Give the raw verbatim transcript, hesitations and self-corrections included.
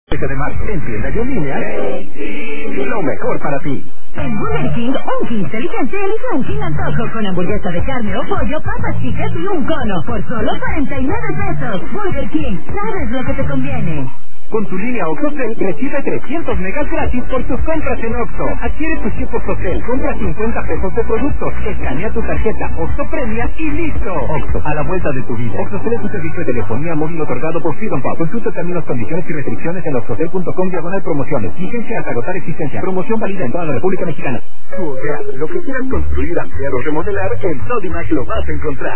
de marzo, en tiendas y en línea, lo mejor para ti. En Burger King, un King inteligente elige un King antojo con hamburguesa de carne o pollo, papas chicas y un cono por solo cuarenta y nueve pesos. Burger King, sabes lo que te conviene. Con tu línea OXXOTEL recibe trescientos megas gratis por tus compras en Oxxo. Adquiere tu chip OXXOTEL, compra cincuenta pesos de productos, escanea tu tarjeta Oxxo Premia y listo. Oxxo, a la vuelta de tu vida. OXXOTEL es un servicio de telefonía móvil otorgado por Freedom Pub. Consulta términos, condiciones y restricciones en oxxotel punto com diagonal promociones. Vigencia hasta agotar existencia. Promoción válida en toda la República Mexicana. Tu hogar, lo que quieras construir, ampliar o remodelar, en Sodimac lo vas a encontrar.